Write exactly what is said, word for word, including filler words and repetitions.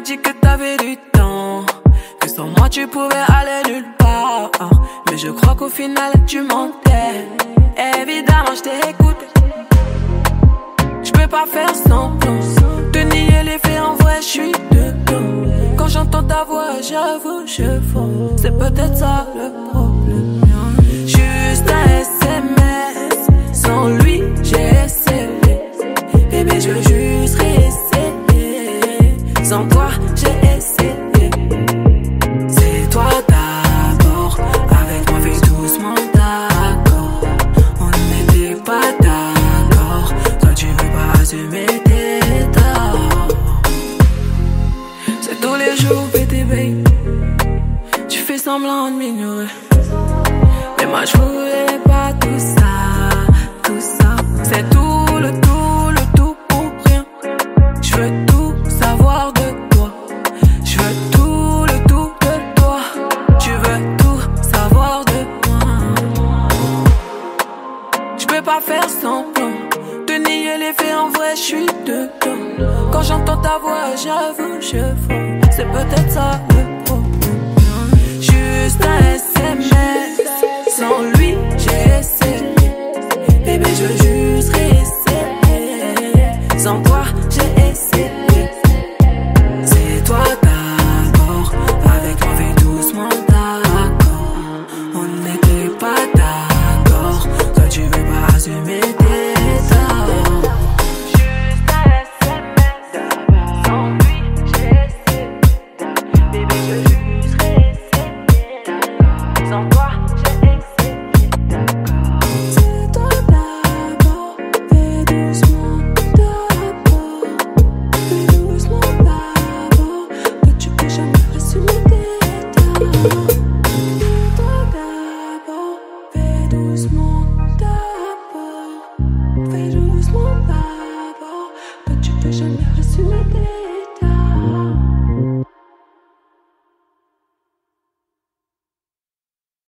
dit que t'avais du temps, que sans moi tu pouvais aller nulle part. Mais je crois qu'au final tu mentais. Évidemment je t'ai écouté. Je peux pas faire semblant de nier les faits, en vrai je suis dedans. Quand j'entends ta voix j'avoue je fonds. C'est peut-être ça le problème. Juste un S M S, sans lui j'ai essayé. Bébé je veux juste réessayer. Sans toi j'ai essayé. C'est toi d'abord, avec moi fais doucement d'accord. On n'était pas d'accord, toi tu veux pas assumer tes torts. C'est tous les jours pété babe, tu fais semblant de m'ignorer. Mais moi je voulais pas tout ça, tout ça. C'est tout le tout, le tout pour rien. Je veux tout savoir de toi. Je veux tout le tout de toi. Tu veux tout savoir de moi. Je peux pas faire semblant de nier les faits, en vrai je suis dedans. Quand j'entends ta voix j'avoue je fonds. C'est peut-être ça le problème. Juste un S M S, sans lui j'ai essayé. Bébé je veux juste réessayer. Sans toi